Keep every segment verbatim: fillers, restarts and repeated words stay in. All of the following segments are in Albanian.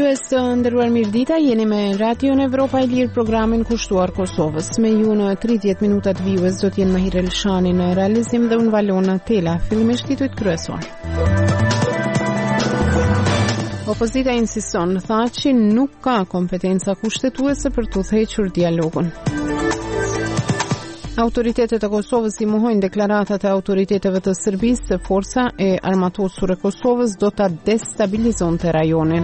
Mëngjes të nderuar, mirëdita, jeni me Radio në Evropa e Lirë, programin kushtuar Kosovës. Me ju në tridhjetë minutat vijues do të jenë Mahir Elshani në realizim dhe unë Valona Tela. Fillimisht titujt kryesor. Opozita insiston, tha që nuk ka kompetenca kushtetuese për të udhëhequr dialogun. Autoritetet e Kosovës i mohojnë deklaratat e autoriteteve të Serbisë se forca e armatosur e Kosovës do ta destabilizonte rajonin.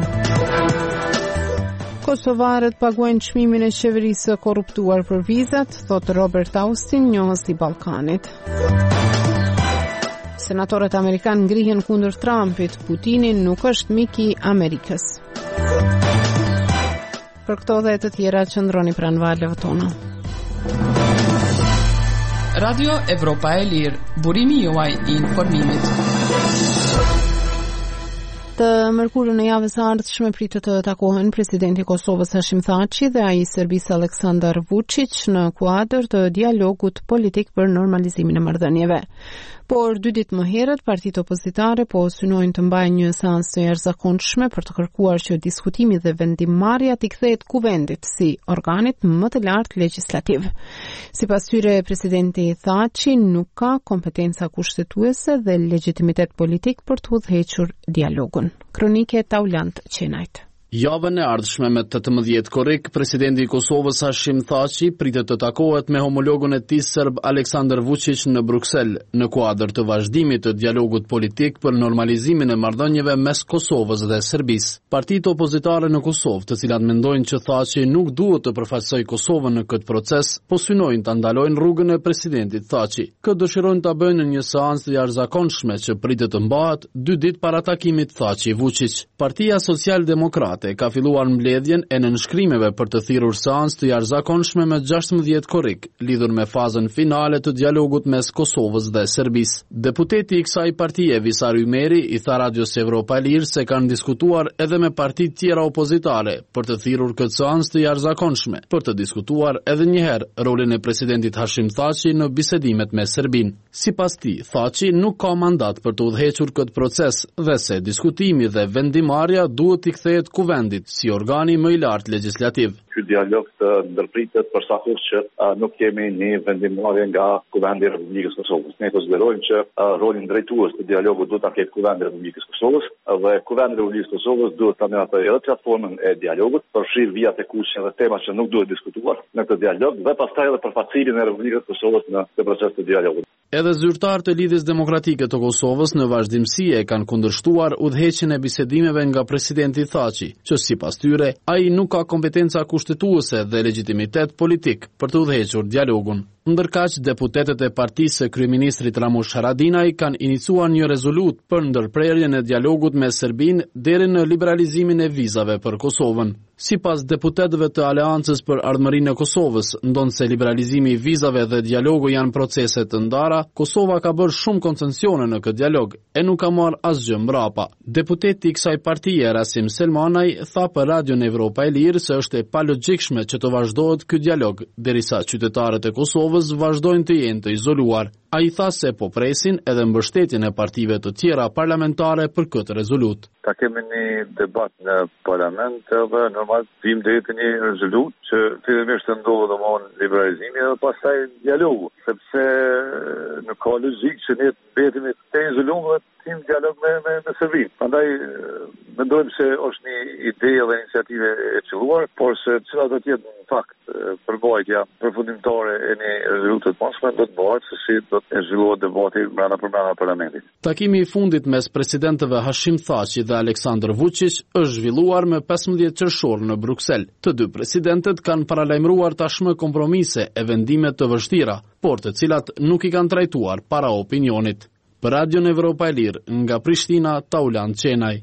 Kosovarët paguajnë çmimin e qeverisë së korruptuar për vizat, thot Robert Austin, njohës i Ballkanit. Senatorët amerikanë ngrihen kundër Trumpit, Putini nuk është mik i Amerikës. Për këto dhe të tjera qëndroni pranë valëve tona. Radio Evropa e Lirë, burimi juaj i informimit. Të mërkurën e javës së ardhshme pritet të takohen presidenti i Kosovës Hashim Thaçi dhe ai i Serbisë Aleksandar Vučić në kuadër të dialogut politik për normalizimin e marrëdhënieve. Por dy ditë më herët, partitë opozitare po synojnë të mbajnë një seancë të jashtëzakonshme për të kërkuar që diskutimi dhe vendimmarrja t'i kthehet kuvendit si organit më të lartë legjislativ. Sipas tyre, presidenti Thaçi nuk ka kompetenca kushtetuese dhe legjitimitet politik për të udhëhequr dialogun. Kronike Taulant Qenajt. Javën e ardhshme me tetëmbëdhjetë korrik, presidenti i Kosovës Hashim Thaçi pritet të takohet me homologun e tij serb Aleksandar Vučić në Bruksel, në kuadër të vazhdimit të dialogut politik për normalizimin e marrëdhënieve mes Kosovës dhe Serbisë. Partitë opozitare në Kosovë, të cilat mendojnë që Thaçi nuk duhet të përfaqësojë Kosovën në këtë proces, po synojnë ta ndalojnë rrugën e presidentit Thaçi. Këtë dëshirojnë ta bëjnë në një seancë të jashtëzakonshme që pritet të mbahet dy ditë para takimit Thaçi-Vučić. Partia Social-Demokrate ka filluar mbledhjen e nënshkrimeve për të thirrur seancë të jashtëzakonshme me gjashtëmbëdhjetë korrik, lidhur me fazën finale të dialogut mes Kosovës dhe Serbisë. Deputeti i kësaj partie, Visar Ymeri, i tha Radios Evropa e Lirë se kanë diskutuar edhe me partitë tjera opozitare për të thirrur këtë seancë të jashtëzakonshme, për të diskutuar edhe një herë rolin e presidentit Hashim Thaçi në bisedimet me Serbinë. Sipas tij, Thaçi nuk ka mandat për të udhëhequr këtë proces dhe se diskutimi dhe vendimmarrja duhet t'i kthehet kuvendit si organi më i lartë legjislativ. Ky dialog të ndërpritet për sa kohë që uh, nuk kemi një vendimmarrje nga Kuvendi i Republikës Kosovës. Ne konsiderojmë që uh, rolin drejtues të dialogut duhet ta ketë Kuvendi i Republikës Kosovës dhe Kuvendi i Republikës Kosovës duhet ta merrte edhe platformën e dialogut, përfshir vijat e kuqe dhe temat që nuk duhet diskutuar në këtë dialog dhe pastaj edhe përfaqësimin e Republikës Kosovës në këtë proces të dialogut. Edhe zyrtarët e Lidhjes Demokratike të Kosovës në vazhdimsi e kanë kundërshtuar udhëheqjen e bisedimeve nga presidenti Thaçi, që sipas tyre ai nuk ka kompetenca kushtetuese dhe legjitimitet politik për të udhëhequr dialogun. Ndërkaq, deputetët e partisë së kryeministrit Ramush Haradinaj kanë iniciuar një rezolut për ndërprerjen e dialogut me Serbinë deri në liberalizimin e vizave për Kosovën. Sipas deputetëve të Aleancës për Ardhmërinë e Kosovës, ndonse liberalizimi i vizave dhe dialogu janë procese të ndara, Kosova ka bërë shumë koncesione në këtë dialog e nuk ka marrë asgjë mbrapa. Deputeti i kësaj partie, Rasim Selmanaj, tha për Radion Evropa e Lirë se është e palogjikshme që të vazhdohet ky dialog, derisa qytetarët e Kosovës vazhdojnë të jenë të izoluar. Ai tha se po presin edhe mbështetjen e partive të tjera parlamentare për këtë rezolut. Ta kemi një debat në parlament dhe normal vim deri te një rezolut që fillimisht të ndodhë domthon liberalizimi dhe pastaj dialogu, sepse në ka logjik që ne mbetemi të izoluar tim dialog me me, me Serbinë. Prandaj mendojmë se është një ide dhe iniciativë e qelluar, por se çfarë do të jetë në fakt përballja përfundimtare e një rezoluti të pashme do të bëhet se si do të zhvillohet debati brenda për brenda parlamentit. Takimi i fundit mes presidentëve Hashim Thaçi dhe Aleksandar Vučić është zhvilluar më pesëmbëdhjetë qershor në Bruksel. Të dy presidentët kanë paralajmëruar tashmë kompromise e vendime të vështira, por të cilat nuk i kanë trajtuar para opinionit. Për Radion Evropa e Lirë, nga Prishtina, Taulant Qenaj.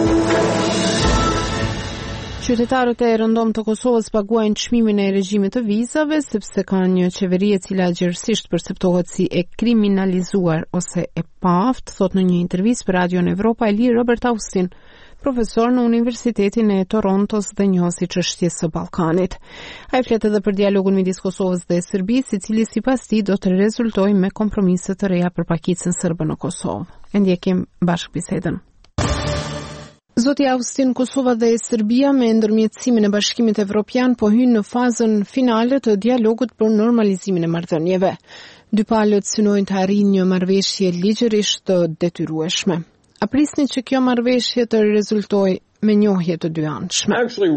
Qytetarët e rëndom të Kosovës paguajnë çmimin e regjimit të vizave sepse kanë një qeveri e cila gjërësisht perceptohet si e kriminalizuar ose e paaft, thot në një intervistë për Radion Evropa e Lirë Robert Austin, profesor në Universitetin e Torontos dhe njohës i çështjes së Ballkanit. Ai flet edhe për dialogun midis Kosovës dhe Serbisë, i cili sipas tij do të rezultojë me kompromise të reja për pakicën serbe në Kosovë. E ndjekim bashkë bisedën. Zoti Austin, Kosova dhe Serbia me ndërmjetësimin e Bashkimit Evropian po hynë në fazën finale të dialogut për normalizimin e marrëdhënieve. Dy palët synojnë të arrijnë një marrëveshje ligjërisht të detyrueshme. A prisni që kjo marrëveshje të rezultojë me njohje të dyanshme?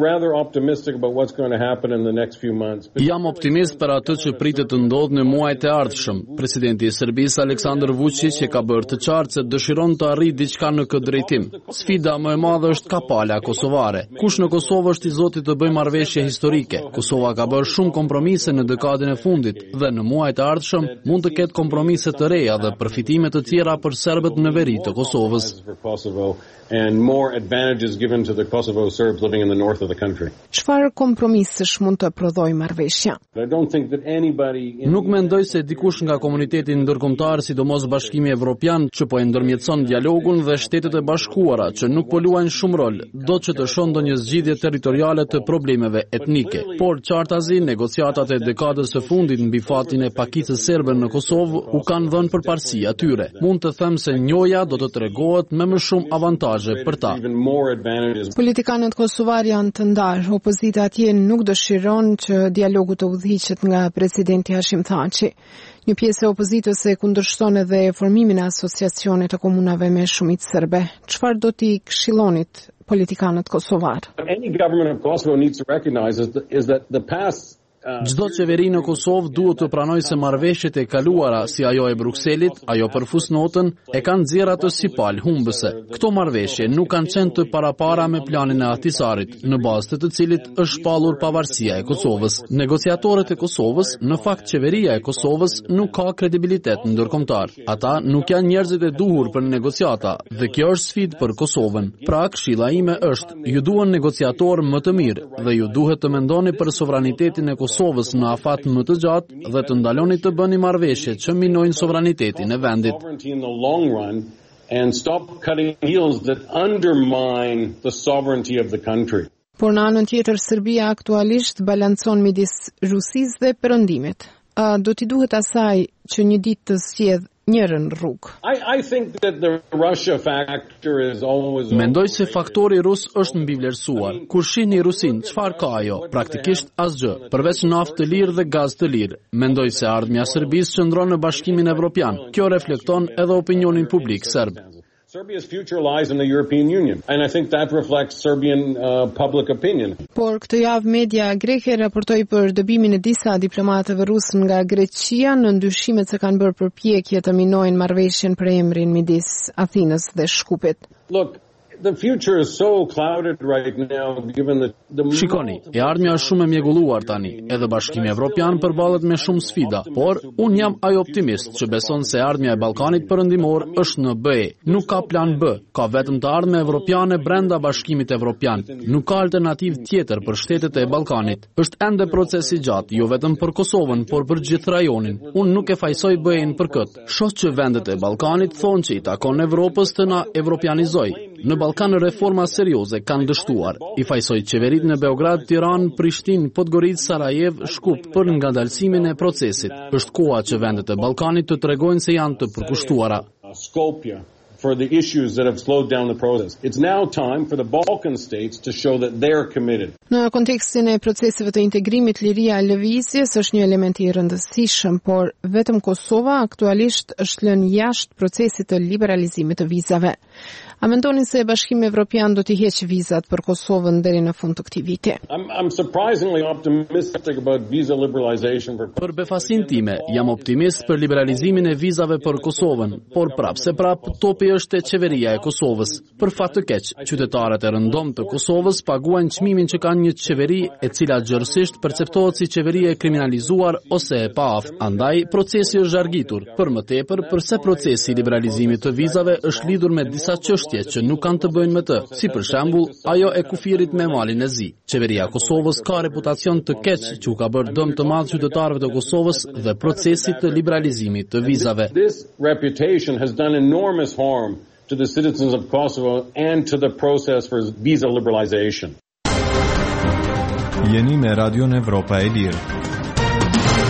Jam optimist për atë që pritet të ndodhë në muajt e ardhshëm. Presidenti i Serbisë Aleksandar Vučić e ka bërë të qartë se dëshiron të arrijë diçka në këtë drejtim. Sfida më e madhe është kapala kosovare. Kush në Kosovë është i zotit të bëjë marrëveshje historike? Kosova ka bërë shumë kompromise në dekadën e fundit dhe në muajt e ardhshëm mund të ketë kompromise të reja dhe përfitime të tjera për serbët në veri të Kosovës. And more advantages given to the Kosovo Serbs living in the north of the country. Çfarë kompromisesh mund të prodhojë marrëveshja? I don't think that anybody Nuk mendoj se dikush nga komuniteti ndërkombëtar, sidomos Bashkimi Evropian, që po e ndërmjetëson dialogun dhe Shtetet e Bashkuara, që nuk po luajnë shumë rol, do që të shohë ndonjë zgjidhje territoriale të problemeve etnike. Por qartazi, negociatat e dekadës së fundit mbi fatin e pakicës serbe në Kosovë u kanë dhënë përparësi atyre. Mund të them se njoja do të tregohet me më shumë avantazhe për ta. Politikanët kosovar janë të ndarë. Opozita atje nuk dëshiron që dialogu të udhëhiqet nga presidenti Hashim Thaçi. Një pjesë e opozitës e kundërshton edhe formimin e asociacionit të komunave me shumicë serbe. Çfarë do t'i këshillonit politikanët kosovar? any government of Kosovo needs to recognize is, the, is that the past Çdo qeveri në Kosovë duhet të pranojë se marrëveshjet e kaluara, si ajo e Brukselit, ajo për fusnotën, e kanë nxjerrë atë si palë humbëse. Këto marrëveshje nuk kanë qenë të parapara me planin e Ahtisarit, në bazë të të cilit është shpallur pavarësia e Kosovës. Negociatorët e Kosovës, në fakt qeveria e Kosovës, nuk ka kredibilitet ndërkombëtar. Ata nuk janë njerëzit e duhur për negociata, dhe kjo është sfidë për Kosovën. Pra, këshilla ime është, ju duhen negociatorë më të mirë dhe ju duhet të mendoni për sovranitetin e Kosovës Kosovës në afat më të gjatë dhe të ndaloni të bëni marrëveshje që minojnë sovranitetin e vendit. Por në anën tjetër, Serbia aktualisht balancon midis Rusisë dhe Perëndimit. A do t'i duhet asaj që një ditë të zgjedh njërën rrugë? Mendoj se faktori rus është mbivlerësuar. Kur shihni Rusin, çfarë ka ajo? Praktikisht asgjë, përveç naftë të lirë dhe gaz të lirë. Mendoj se ardhmja e Serbisë qëndron në Bashkimin Evropian. Kjo reflekton edhe opinionin publik serb. Serbia's future lies in the European Union, and I think that reflects Serbian uh, public opinion. Por këtë javë media greke raportoi për dëbimin e disa diplomatëve rusë nga Greqia në ndyshimet se kanë bërë përpjekje të minojnë marrëveshjen për emrin midis Athinës dhe Shkupit. Look, the future is so clouded right now given the, the Shikoni, e ardhmja është shumë e mjegulluar tani, edhe Bashkimi Evropian përballet me shumë sfida, por un jam ai optimist që beson se ardhmja e Ballkanit Perëndimor është në B. Nuk ka plan B, ka vetëm të ardhme evropiane brenda Bashkimit Evropian. Nuk ka alternativë tjetër për shtetet e Ballkanit. Është ende proces i gjatë, jo vetëm për Kosovën, por për gjithë rajonin. Un nuk e fajsoj B-n për këtë. Shoh që vendet e Ballkanit thonë që i takon Evropës të na evropianizojë. Në Ballkan reforma serioze kanë dështuar. I fajsoj qeverit në Beograd, Tiranë, Prishtinë, Podgoricë, Sarajev, Shkup për ngadalësimin e procesit. Është koha që vendet e Ballkanit të tregojnë se janë të përkushtuara. Skopje for the issues that have slowed down the process. It's now time for the Balkan states to show that they're committed. Në kontekstin e proceseve të integrimit, liria e lëvizjes është një element i rëndësishëm, por vetëm Kosova aktualisht është lënë jashtë procesit të liberalizimit të vizave. A mendoni se Bashkimi Evropian do t'i heqë vizat për Kosovën deri në fund të këtij viti? I'm, I'm surprisingly optimistic about visa liberalization for Për befasin time, jam optimist për liberalizimin e vizave për Kosovën, por prap se prap topi është e qeveria e Kosovës. Për fat të keq, qytetarët e rëndom të Kosovës paguajnë çmimin që kanë një qeveri e cila gjërësisht perceptohet si qeveri e kriminalizuar ose e paaft. Andaj procesi është zhargitur. Për më tepër, përse procesi i liberalizimit të vizave është lidhur me disa çështje që nuk kanë të bëjnë me të, si për shembull ajo e kufirit me malin e zi. Qeveria e Kosovës ka reputacion të keq që u ka bërë dëm të madh qytetarëve të Kosovës dhe procesit të liberalizimit të vizave. This reputation has done enormous harm to the citizens of Kosovo and to the process for visa liberalization. Jeni me Radion Evropa e Lirë.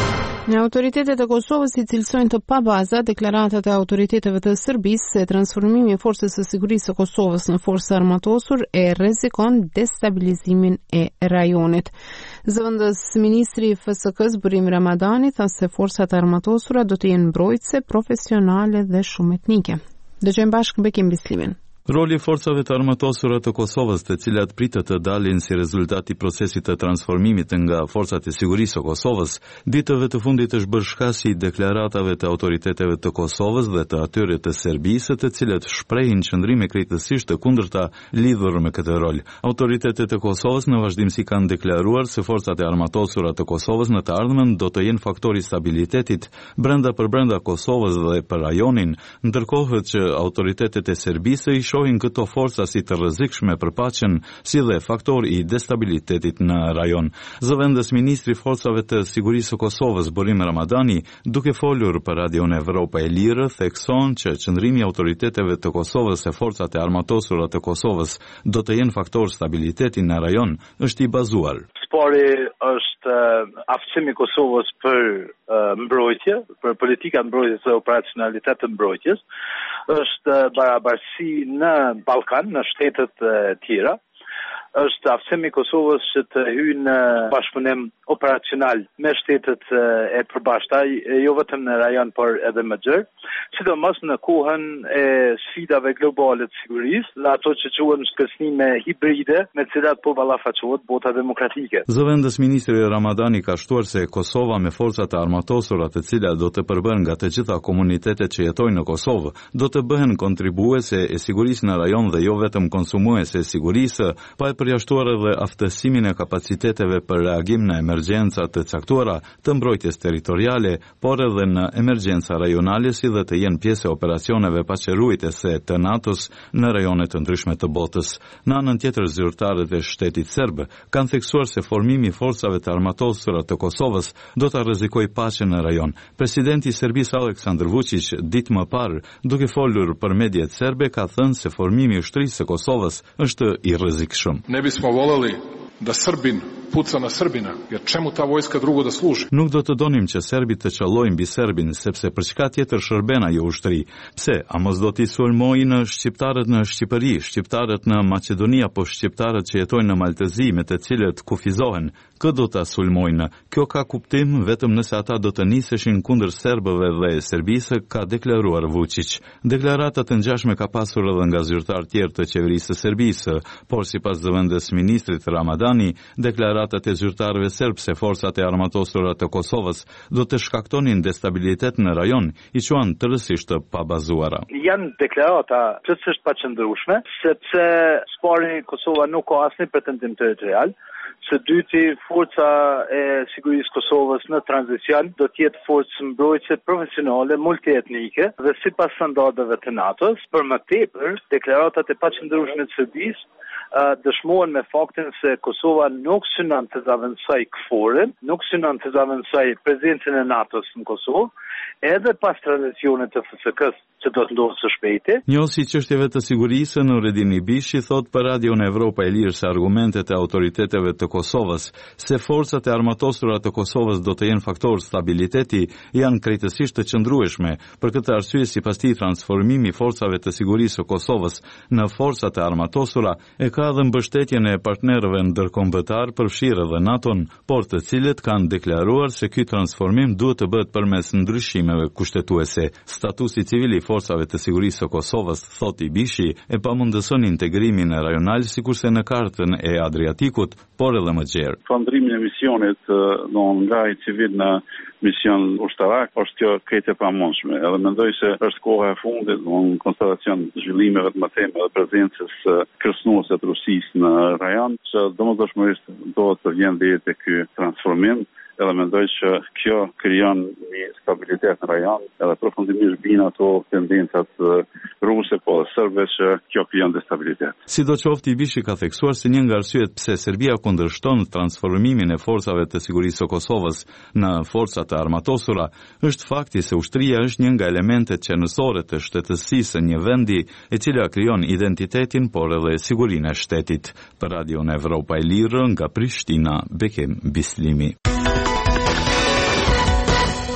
Autoritetet e Kosovës i cilësojnë të pabaza deklaratat e autoriteteve të Serbisë se transformimi i forcës së sigurisë së Kosovës në forcë armatosur e rrezikon destabilizimin e rajonit. Zëvendës ministri i F S K-s Burim Ramadani tha se forcat armatosura do të jenë mbrojtëse, profesionale dhe shumë etnike. Dëgjojmë bashkë Bekim Bislimin. Roli forcave të armatosura të Kosovës, të cilat pritet të dalin si rezultat i procesit të transformimit nga forcat e sigurisë së Kosovës, ditëve të fundit është bërë shkasi i deklaratave të autoriteteve të Kosovës dhe të atyre të Serbisë, të cilët shprehin qëndrime krejtësisht të kundërta lidhur me këtë rol. Autoritetet e Kosovës në vazhdimsi kanë deklaruar se forcat e armatosura të Kosovës në të ardhmen do të jenë faktori stabilitetit brenda për brenda Kosovës dhe për rajonin, ndërkohë që autoritetet e Serbisë i shohin këto forca si të rrezikshme për paqen, si dhe faktor i destabilitetit në rajon. Zëvendës ministri i forcave të sigurisë së Kosovës Burim Ramadani, duke folur për Radion Evropa e Lirë, thekson që qëndrimi i autoriteteve të Kosovës e forcat e armatosura të Kosovës do të jenë faktor stabiliteti në rajon, është i bazuar. Pari është uh, aftësimi i Kosovës për uh, mbrojtje, për politika mbrojtjes dhe operacionalitet të mbrojtjes, është uh, barabarësi në Ballkan, në shtetet uh, tjera, është aftësimi i Kosovës që të hyjë në bashkëpunim operacional me shtetet e përbashkëta, jo vetëm në rajon, por edhe më gjerë, sidomos në kohën e sfidave globale të sigurisë, në ato që quhen shkëlqënime hibride, me të cilat po ballafaqohet bota demokratike. Zëvendës ministri Ramadani ka shtuar se Kosova me forcat e armatosura të cilat do të përbëhen nga të gjitha komunitetet që jetojnë në Kosovë, do të bëhen kontribuese e sigurisë në rajon dhe jo vetëm konsumuese e sigurisë, pa e përjashtuar edhe aftësimin e kapaciteteve për reagim në emergjenca të caktuara të mbrojtjes territoriale, por edhe në emergjenca rajonale, si dhe të jenë pjesë e operacioneve paqërruitese të NATO-s në rajone të ndryshme të botës. Në anën tjetër, zyrtarët e shtetit serb kanë theksuar se formimi i forcave të armatosura të Kosovës do ta rrezikojë paqen në rajon. Presidenti i Serbisë Aleksandar Vučić ditë më parë, duke folur për mediat serbe, ka thënë se formimi i ushtrisë së Kosovës është i rrezikshëm. Ne bismo voljeli da Srbin puca na Srbina, jer čemu ta vojska drugo da služi? Nuk do të donim që serbit të qallojnë mbi serbin, sepse për çka tjetër shërben ajo ushtri? Pse? A mos do t'i sulmojnë shqiptarët në Shqipëri, shqiptarët në Maqedoni apo shqiptarët që jetojnë në Maltezi, me të cilët kufizohen? Kë do ta sulmojnë? Kjo ka kuptim vetëm nëse ata do të niseshin kundër serbëve dhe Serbisë, ka deklaruar Vučić. Deklarata të ngjashme ka pasur edhe nga zyrtar tjerë të qeverisë së Serbisë, por sipas zëvendës ministrit Ramadani, deklaratat e zyrtarëve serb se forcat e armatosura të Kosovës do të shkaktonin destabilitet në rajon, i quan tërësisht të pabazuara. Janë deklarata plotësisht paqëndrueshme, sepse spari Kosova nuk ka asnjë pretendim territorial. Së dyti, forca e sigurisë Kosovës në tranzicion do të jetë forcë mbrojtëse profesionale, multietnike dhe sipas standardeve të NATO-s. Për më tepër, deklaratat e paqëndrueshme të Serbisë dëshmohen me faktin se Kosova nuk synon të zaventësoj KFOR-in, nuk synon të zaventësoj prezencën e NATO-s në Kosovë, edhe pas tranzicionit të F S K-s që do të ndodhë së shpejti. Njohësi çështjeve të sigurisë Nureddin Ibishi thot për Radion Evropa e Lirë se argumentet e autoriteteve të Kosovës se forcat e armatosura të Kosovës do të jenë faktor stabiliteti janë krejtësisht të qëndrueshme. Për këtë arsye, sipas tij, transformimi i forcave të sigurisë së Kosovës në forcat e armatosura e ka dhe mbështetjen e partnerëve ndërkombëtar, përfshirë edhe NATO-n, por të cilët kanë deklaruar se ky transformim duhet të bëhet përmes ndryshimeve kushtetuese. Statusi civil i forcave të sigurisë së Kosovës, thot Ibishi, e pamundëson integrimin e rajonal sikurse në kartën e Adriatikut, por edhe më gjerë. Çndrimi i misionit do nga i civil në mision ushtarak është kjo krejtë e pamundshme. Edhe mendoj se është koha e fundit në konstatacion të zhvillimeve të mëteme dhe prezencës kërcënuese të Rusisë në rajon, që domosdoshmërisht do të vjen deri te ky transformim. Edhe mendoj që kjo krijon një stabilitet në rajon, edhe përfundimisht bin ato tendencat ruse po serbe që kjo krijon destabilitet. Sidoqoftë, Ibishi ka theksuar se një nga arsyet pse Serbia kundërshton transformimin e forcave të sigurisë së Kosovës në forca të armatosura është fakti se ushtria është një nga elementet qenësore të shtetësisë së një vendi, e cila krijon identitetin por edhe sigurinë e shtetit. Për Radion Evropa e Lirë nga Prishtina, Bekim Bislimi.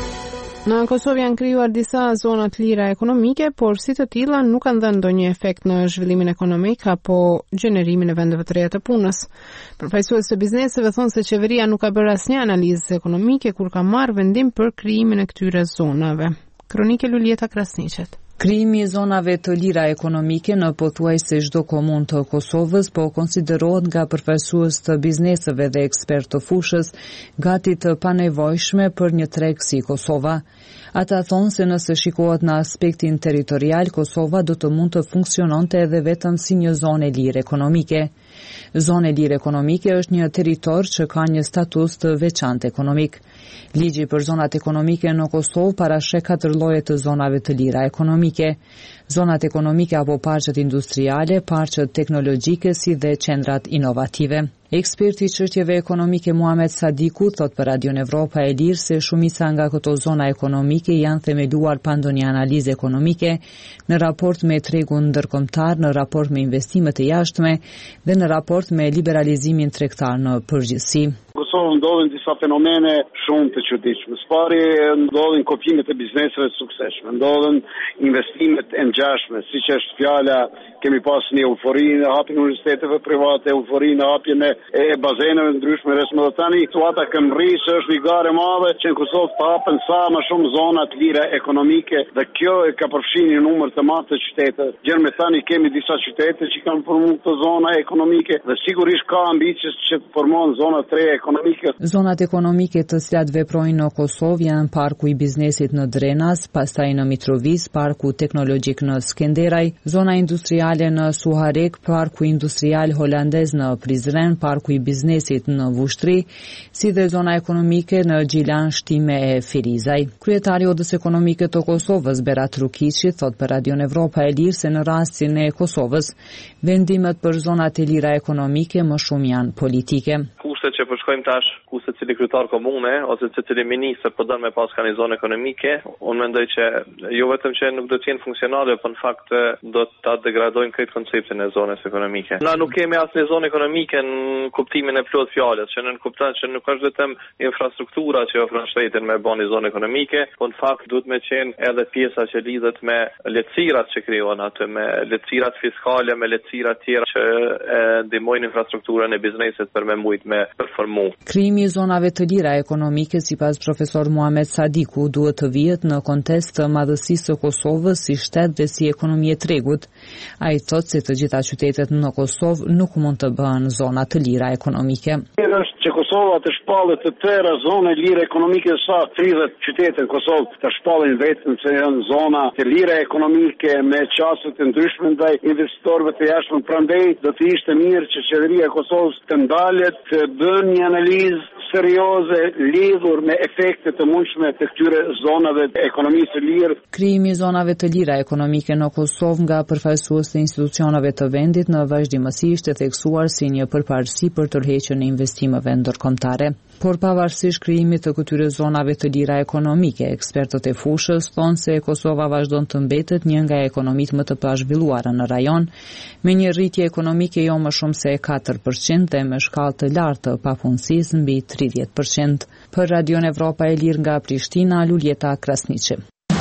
Në Kosovë janë krijuar disa zona të lira ekonomike, por si të tilla nuk kanë dhënë ndonjë efekt në zhvillimin ekonomik apo gjenerimin e vendeve të reja të punës. Përfaqësues të bizneseve thonë se qeveria nuk ka bërë asnjë analizë ekonomike kur ka marrë vendim për krijimin e këtyre zonave. Kronike Lulieta Krasniqet. Krijimi i zonave të lira ekonomike në pothuajse çdo komunë të Kosovës po konsiderohet nga përfaqësues të bizneseve dhe ekspertë të fushës gati të panevojshme për një treg si Kosova. Ata thonë se nëse shikohet në aspektin territorial, Kosova do të mund të funksiononte edhe vetëm si një zonë e lirë ekonomike. Zonë e lirë ekonomike është një territor që ka një status të veçantë ekonomik. Ligji për zonat ekonomike në Kosovë parasheh katër lloje të zonave të lira ekonomike: zonat ekonomike apo parqet industriale, parqet teknologjike si dhe qendrat inovative. Eksperti i çështjeve ekonomike Muhamet Sadiku thot për Radion Evropa e Lirë se shumica nga këto zona ekonomike janë themeluar pa ndonjë analizë ekonomike në raport me tregun ndërkombëtar, në raport me investimet e jashtme dhe në raport me liberalizimin tregtar në përgjithësi. Kosovë ndodhin disa fenomene shumë të çuditshme. Spari ndodhin kopjimet e bizneseve të suksesshme, ndodhin investimet e ngjashme, siç është fjala, kemi pasur një eufori në hapjen e universiteteve private, eufori në hapjen e bazeneve ndryshme rreth më tani situata këmbëri që është një garë e madhe që në Kosovë të hapen sa më shumë zona të lira ekonomike dhe kjo e ka përfshirë një numër të madh të qyteteve. Gjërmë tani kemi disa qytete që kanë formuar këto zona ekonomike dhe sigurisht ka ambicie që të formojnë zona të reja ekonomike. Zonat ekonomike të cilat veprojnë në Kosovë janë parku i biznesit në Drenas, pastaj në Mitrovic, parku teknologjik në Skenderaj, zona industriale në Suharek, parku industrial holandez në Prizren, parku i biznesit në Vushtri, si dhe zona ekonomike në Gjilan, Shtime e Firizaj. Kryetari i Odës Ekonomike të Kosovës, Berat Rukiçi, thot për Radion Evropa e Lirë se në rastin e Kosovës, vendimet për zonat e lira ekonomike më shumë janë politike. Kushtet që përshkojmë tash, ku se cili kryetar komune ose se cili ministër po don me pas ka një zonë ekonomike, unë mendoj që jo vetëm që nuk do të jenë funksionale, por në fakt do ta degradojnë këtë konceptin e zonës ekonomike. Na nuk kemi asnjë zonë ekonomike në kuptimin e plot fjalës, që në kupton që nuk është vetëm infrastruktura që ofron shtetin me bën një zonë ekonomike, por në fakt duhet me qenë edhe pjesa që lidhet me lehtësirat që krijohen aty, me lehtësirat fiskale, me lehtësirat tjera që ndihmojnë infrastrukturën e biznesit për me mujt me performu. Krijimi i zonave të lira ekonomike, sipas profesor Muhamet Sadiku, duhet të vihet në kontekst të madhësisë së Kosovës si shtet dhe si ekonomie tregut. Ai thotë se të gjitha qytetet në Kosovë nuk mund të bëhen zona të lira ekonomike. Është që Kosova të shpallet të tëra zona lira ekonomike sa tridhjetë qytete në Kosovë të shpallin vetëm se janë zona të lira ekonomike me çaste të ndryshme ndaj investitorëve të jashtëm. Prandaj do të ishte mirë që qeveria e Kosovës të ndalet të bëjë një analizë serioze lidhur me efektet të mundshme të këtyre zonave të ekonomisë së lirë. Krijimi i zonave të lira ekonomike në Kosovë nga përfaqësues të institucioneve të vendit në vazhdimësi ishte theksuar si një përparësi për tërheqjen e investimeve ndërkombëtare. Por pavarësisht krijimit të këtyre zonave të lira ekonomike, ekspertët e fushës thonë se Kosova vazhdon të mbetet një nga ekonomitë më të pazhvilluara në rajon, me një rritje ekonomike jo më shumë se katër përqind dhe me shkallë të lartë të papunësisë mbi tridhjetë përqind. Për Radion Evropa e Lirë nga Prishtina, Lulieta Krasniqi.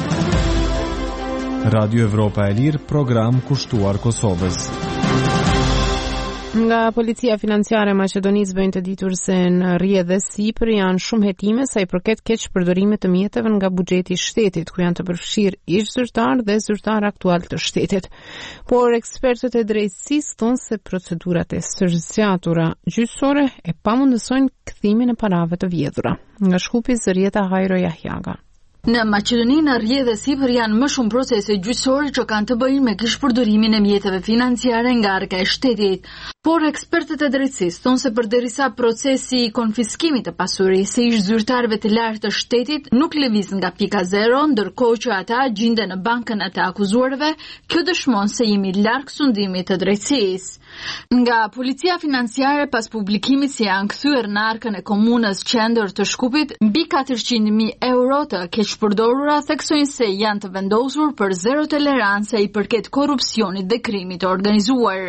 Radio Evropa e Lirë, program kushtuar Kosovës. Nga Policia Financiare e Maqedonisë bëjnë të ditur se në Rrjedhë dhe Sipër janë shumë hetime sa i përket keq përdorimit të mjeteve nga buxheti i shtetit, ku janë të përfshirë ish zyrtar dhe zyrtar aktual të shtetit. Por ekspertët e drejtësisë thonë se procedurat e sërgjatura gjyqësore e pamundësojnë kthimin e parave të vjedhura. Nga Shkupi, Zërieta Hajro Jahjaga. Në Maqedoni, në Rrjedhë dhe Sipër janë më shumë procese gjyqësore që kanë të bëjnë me kishpërdorimin e mjeteve financiare nga arka e shtetit. Por ekspertët e drejtësisë thonë se përderisa procesi i konfiskimit të pasurisë së ish zyrtarëve të lartë të shtetit nuk lëviz nga pika zero, ndërkohë që ata gjenden në bankën e të akuzuarve, kjo dëshmon se jemi larg sundimit të drejtësisë. Nga Policia Financiare pas publikimit se janë kthyer në arkën e komunës qendër të Shkupit mbi katërqind mijë euro të keqpërdorura, theksojnë se janë të vendosur për zero tolerancë i përket korrupsionit dhe krimit të organizuar.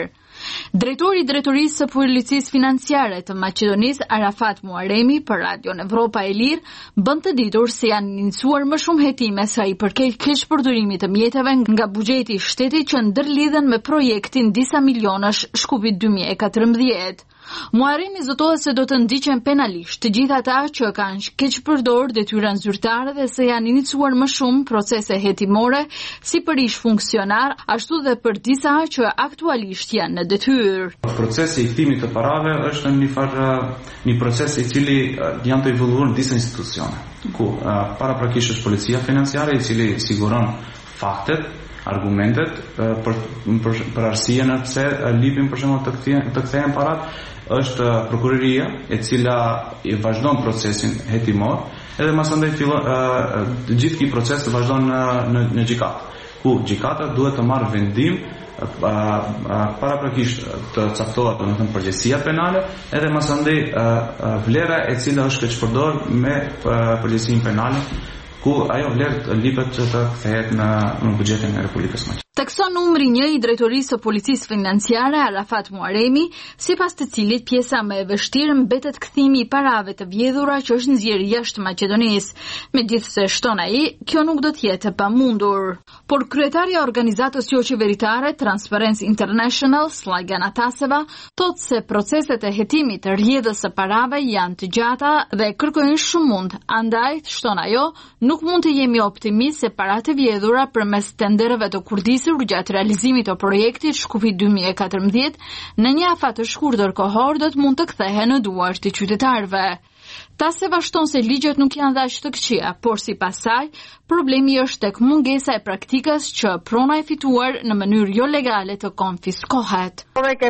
Drejtori i Drejtorisë së Policisë Financiare të Maqedonisë, Arafat Muaremi, për Radion Evropa e Lirë, bën të ditur se janë iniciuar më shumë hetime sa i përket keqpërdorimit të mjeteve nga buxheti i shtetit që ndërlidhen me projektin disa milionësh Shkupi dy mijë e katërmbëdhjetë. Muaremi zotohet se do të ndiqen penalisht të gjithë ata që kanë keqpërdorur detyrën zyrtare dhe se janë iniciuar më shumë procese hetimore si për ish funksionar, ashtu dhe për disa që aktualisht janë në detyrë. Procesi i kthimit të parave është një farë një proces i cili janë të evoluar në disa institucione, ku paraprakisht është policia financiare i cili siguron faktet, argumentet për për, për arsyeën pse lipin për shembull të kthehen të kthehen parat, është prokuroria e cila i vazhdon procesin hetimor, edhe më së fillon gjithë ky proces të vazhdon në në, në gjykatë, ku gjykata duhet të marrë vendim paraprakisht të caktohet domethënë përgjegjësia penale, edhe më së vlera e cila është keqpërdorur me përgjegjësinë penale, ku ajo vlerë lipet që të kthehet në, në buxhetin e Republikës Maqedonisë. Tekson numri një i Drejtorisë së Policisë Financiare, Arafat Muaremi, sipas të cilit pjesa më e vështirë mbetet kthimi i parave të vjedhura që është nxjerrë jashtë Maqedonisë. Megjithse shton ai, kjo nuk do të jetë e pamundur. Por kryetaria e organizatës jo qeveritare Transparency International, Slagan Ataseva, thotë se proceset e hetimit të rrjedhës së parave janë të gjata dhe kërkojnë shumë mund. Andaj, shton ajo, nuk mund të jemi optimist se paratë e vjedhura përmes tenderëve të kurdisë gjatë realizimit të projektit Shkupi dy mijë e katërmbëdhjetë në një afat të shkurtër kohor do të mund të kthehen në duart të qytetarëve. Taseva shton se ligjet nuk janë dhe aq të këqija, por sipas saj, problemi është tek mungesa e praktikës që prona e fituar në mënyrë jo legale të konfiskohet.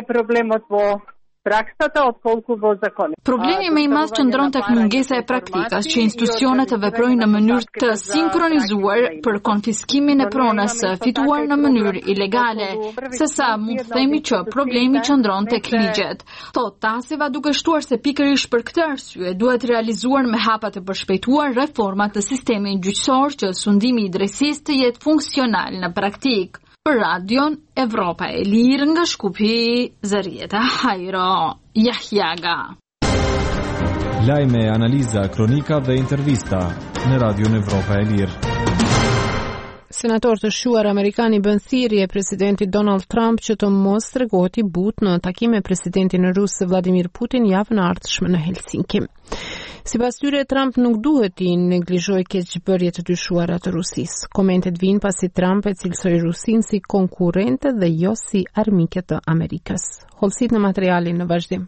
Problemi më i madh qëndron tek mungesa e praktikës që institucionet të veprojnë në mënyrë të sinkronizuar për konfiskimin e pronës së fituar në mënyrë ilegale, sesa mund të themi që problemi qëndron tek ligjet. Thotë Taseva duke shtuar se pikërisht për këtë arsye duhet realizuar me hapa të përshpejtuar reforma të sistemit gjyqësor që sundimi i drejtësisë të jetë funksional në praktikë. Për Radion Evropa e Lirë nga Shkupi, Zarieta Hajro, Jahjaga. Lajme, analiza, kronika dhe intervista në Radion Evropa e Lirë. Senator të shuar amerikani bën thirrje presidentit Donald Trump që të mos tregohet i butë në takim me presidentin rus Vladimir Putin javën e ardhshme në Helsinki. Sipas tyre, Trump nuk duhet i neglizhojë keqbërjet të dyshuara të Rusisë. Komentet vijnë pasi Trump e cilësoi Rusinë si konkurrente dhe jo si armike të Amerikës. Hollësit në materialin në vazhdim.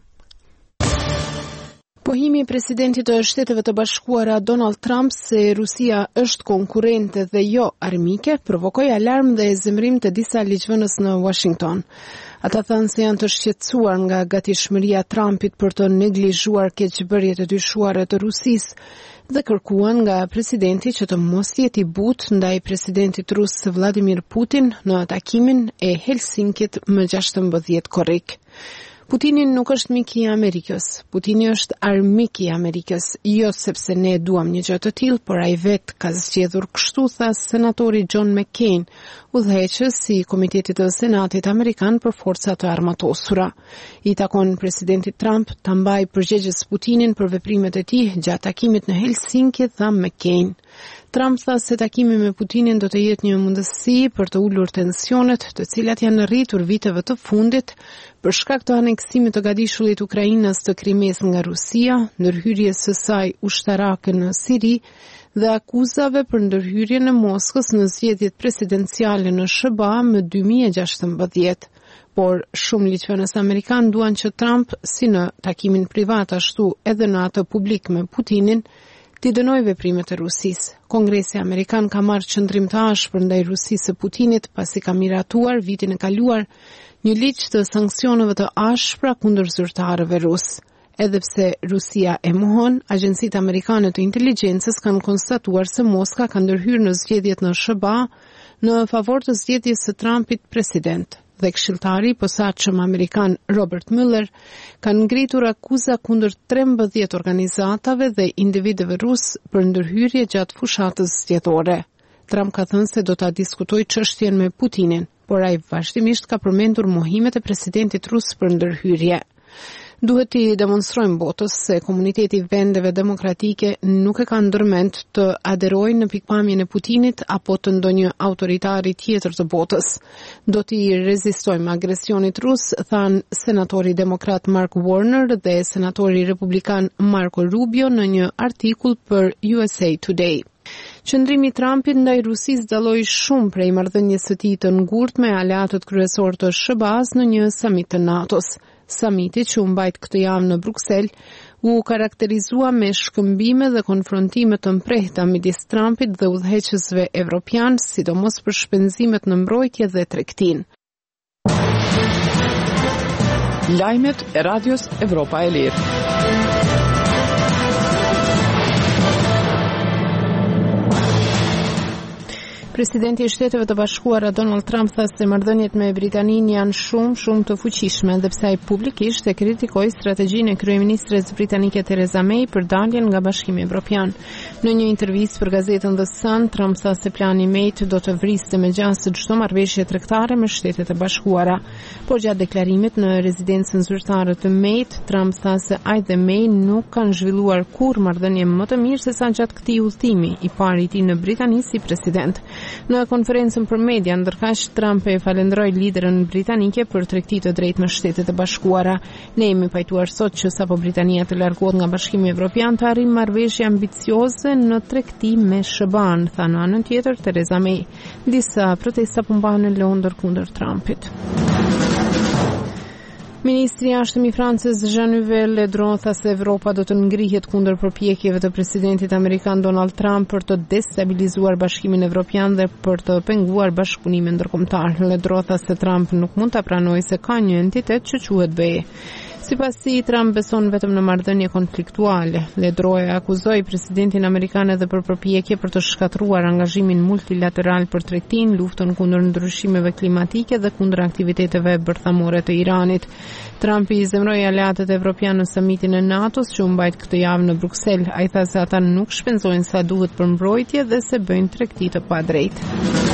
Pohimi i presidentit të Shteteve të Bashkuara Donald Trump se Rusia është konkurrente dhe jo armike provokoi alarm dhe zemrim të disa ligjvënës në Washington. Ata thënë se janë të shqetësuar nga gatishmëria Trumpit për të neglizhuar keqbërjet e dyshuara të Rusisë dhe kërkuan nga presidenti që të mos jetë i butë ndaj presidentit rus Vladimir Putin në takimin e Helsinkit më gjashtëmbëdhjetë korrik. Putini nuk është mik i Amerikës. Putini është armik i Amerikës, jo sepse ne duam një gjë të tillë, por ai vetë ka zgjedhur kështu, tha senatori John McCain, udhëheqës i Komitetit të Senatit Amerikan për forcat të armatosura. I takon presidentit Trump ta mbajë përgjegjës Putinin për veprimet e tij gjatë takimit në Helsinki, tha McCain. Trump tha se takimi me Putinin do të jetë një mundësi për të ulur tensionet, të cilat janë rritur viteve të fundit për shkak të aneksimit të gadishullit Ukrainës të Krimes nga Rusia, ndërhyrjes së saj ushtarake në Siri dhe akuzave për ndërhyrjen e Moskës në zgjedhjet presidenciale në S B A më dy mijë e gjashtëmbëdhjetë. Por shumë ligjvënës amerikan duan që Trump, si në takimin privat ashtu edhe në atë publik me Putinin, t'i dënoj veprimet e Rusisë. Kongresi Amerikan ka marrë qëndrim të ashpër ndaj Rusisë së Putinit pasi ka miratuar vitin e kaluar një ligj të sanksioneve të ashpra kundër zyrtarëve rus. Edhe pse Rusia e mohon, agjencitë amerikane të inteligjencës kanë konstatuar se Moska ka ndërhyrë në zgjedhjet në S B A në favor të zgjedhjes së Trumpit president. Dhe këshilltari i posaçëm amerikan Robert Mueller kanë ngritur akuza kundër trembëdhjetë organizatave dhe individëve rus për ndërhyrje gjatë fushatës zgjedhore. Trump ka thënë se do ta diskutojë çështjen me Putinin. por ai vazhdimisht ka përmendur mohimet e presidentit rus për ndërhyrje. Duhet të demonstrojmë botës se komuniteti vendeve demokratike nuk e ka ndërmend të aderojnë në pikpamjen e Putinit apo të ndonjë autoritari tjetër të botës. Do t'i rezistojmë agresionit rus, than senatori demokrat Mark Warner dhe senatori republikan Marco Rubio në një artikull për U S A Today. Qëndrimi i Trumpit ndaj Rusisë dalloi shumë prej marrëdhënies së tij të ngurtë me aleatët kryesor të S B A-s në një samit të NATO-s. Samiti që u mbajt këtë javë në Bruksel u karakterizua me shkëmbime dhe konfrontime të mprehta midis Trumpit dhe udhëheqësve evropian, sidomos për shpenzimet në mbrojtje dhe tregtinë. Lajmet e Radios Evropa e Lirë. Presidenti i Shteteve të Bashkuara Donald Trump tha se marrëdhëniet me Britaninë janë shumë, shumë të fuqishme, dhe pse ai publikisht e kritikoi strategjinë e kryeministres britanike Theresa May për daljen nga Bashkimi Evropian. Në një intervistë për gazetën The Sun, Trump tha se plani May do të vriste me gjasë çdo marrëveshje tregtare me Shtetet e Bashkuara. Por gjatë deklarimit në rezidencën zyrtare të May, Trump tha se ai dhe May nuk kanë zhvilluar kurrë marrëdhënie më të mirë se sa gjatë këtij udhëtimi i parë i tij në Britani si president. Në konferencën për media, ndërkaq Trump e falenderoi liderën britanike për tregti të drejtë me Shtetet e Bashkuara. Ne jemi pajtuar sot që sapo Britania të largohet nga Bashkimi Evropian të arrijë marrëveshje ambicioze në tregti me S B A-n, tha në anën tjetër Theresa May. Disa protesta po mbahen në Londër kundër Trumpit. Ministri i Jashtëm i Francës Jean-Yves Le Drian tha se Evropa do të ngrihet kundër përpjekjeve të presidentit amerikan Donald Trump për të destabilizuar Bashkimin Evropian dhe për të penguar bashkëpunimin ndërkombëtar. Le Drian tha se Trump nuk mund ta pranojë se ka një entitet që quhet B E. Sipas tij, Trump beson vetëm në marrëdhënie konfliktuale. Le Drian akuzoi presidentin amerikan edhe për përpjekje për të shkatruar angazhimin multilateral për tregtinë, luftën kundër ndryshimeve klimatike dhe kundër aktiviteteve bërthamore të Iranit. Trump i zemroi aleatët evropianë në samitin e NATO-s që u mbajt këtë javë në Bruksel. Ai tha se ata nuk shpenzojnë sa duhet për mbrojtje dhe se bëjnë tregti të padrejtë.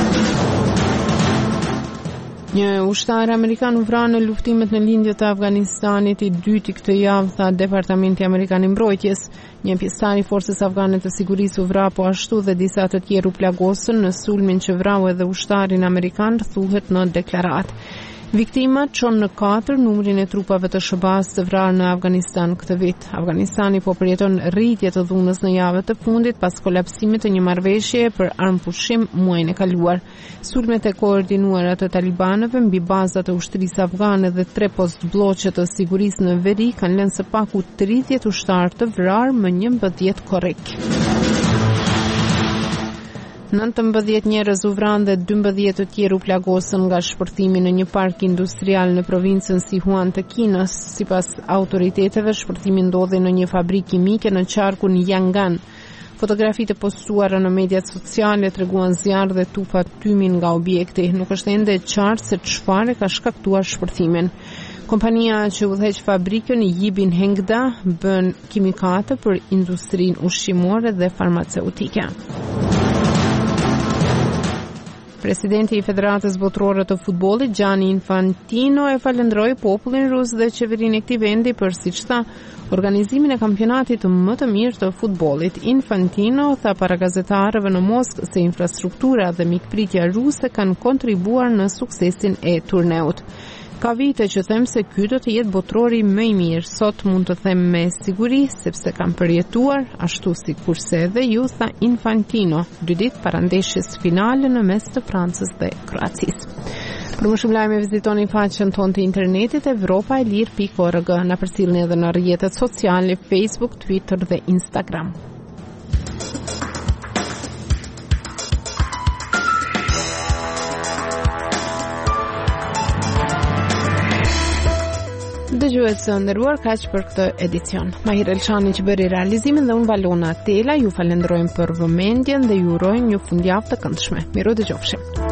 Një ushtar amerikan u vra në luftimet në lindjet e Afganistanit i dyti këtë javë, tha Departamenti Amerikan i Mbrojtjes. Një pjesëtar i forcës afgane të sigurisë u vra, po ashtu dhe disa të tjerë u plagosën në sulmin që vrau edhe ushtarin amerikan, thuhet në deklaratë. Viktimat çon në katër numrin e trupave të S B A-s të vrarë në Afganistan këtë vit. Afganistani po përjeton rritje të dhunës në javët të fundit pas kolapsimit të një marrëveshjeje për armpushim muajin e kaluar. Sulmet e koordinuara të talibanëve mbi bazat e ushtrisë afgane dhe tre postbllokë të sigurisë në veri kanë lënë së paku tridhjetë ushtarë të vrarë më njëmbëdhjetë korrik. nëntëmbëdhjetë njerëz u vranë dhe dymbëdhjetë të tjerë u plagosën nga shpërthimi në një park industrial në provincën Sichuan të Kinës. Sipas autoriteteve, shpërthimi ndodhi në një fabrikë kimike në qarkun Yangan. Fotografitë e postuara në mediat sociale treguan zjarr dhe tufa tymi nga objekti. Nuk është ende e qartë se çfarë ka shkaktuar shpërthimin. Kompania që udhëheq fabrikën Yibin Hengda bën kimikate për industrinë ushqimore dhe farmaceutike. Presidenti i Federatës Botërore të Futbollit Gianni Infantino e falenderoi popullin rus dhe qeverinë e këtij vendi për, siç tha, organizimin e kampionatit më të mirë të futbollit. Infantino tha para gazetarëve në Moskë se infrastruktura dhe mikpritja ruse kanë kontribuar në suksesin e turneut. Ka vite që them se ky do të jetë botrori më i mirë. Sot mund të them me siguri sepse kam përjetuar ashtu si kurse edhe ju, tha Infantino, dy ditë para ndeshjes finale në mes të Francës dhe Kroacisë. Për më shumë lajme vizitoni faqen tonë të internetit evropa e lirë pikë org. Na përcjellni edhe në rrjetet sociale Facebook, Twitter dhe Instagram. Dëgjues të nderuar, kaq për këtë edicion. Mahir Elçani që bëri realizimin dhe unë Valona Tela ju falenderojmë për vëmendjen dhe ju urojmë një fundjavë të këndshme. Miru dëgjofshim.